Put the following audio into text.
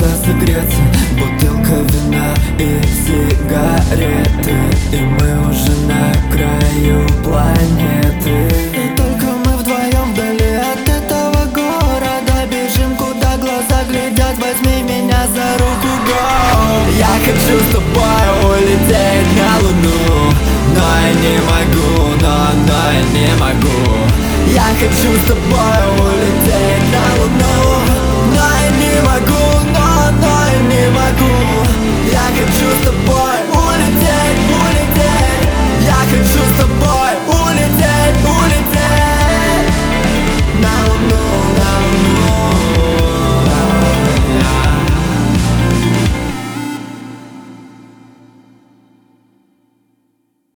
куда согреться, бутылка вина и сигареты, и мы уже на краю планеты. И только мы вдвоем вдали от этого города бежим, куда глаза глядят. Возьми меня за руку, go. Я хочу с тобой улететь на луну, но я не могу, но я не могу. Я хочу с тобой улететь на луну.